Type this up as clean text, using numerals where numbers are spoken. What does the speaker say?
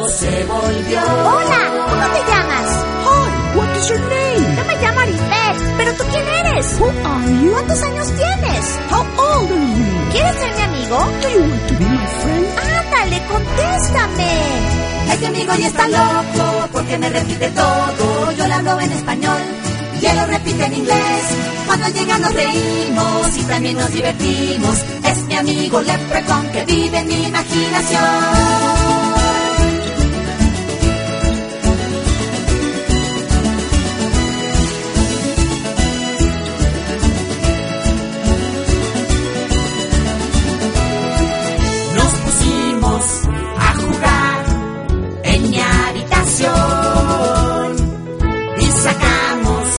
loco se volvió. Hola, ¿cómo te llamas? Hi, what is your name? Yo me llamo Arisbeth, ¿pero tú quién eres? Who are you? ¿Cuántos años tienes? How old are you? ¿Quieres ser mi amigo? Do you want to be my friend? Ándale, contéstame. Este amigo ya está loco porque me repite todo. Yo le hablo en español y él lo repite en inglés. Cuando llega nos reímos y también nos divertimos. Es mi amigo Leprechaun que vive en mi imaginación.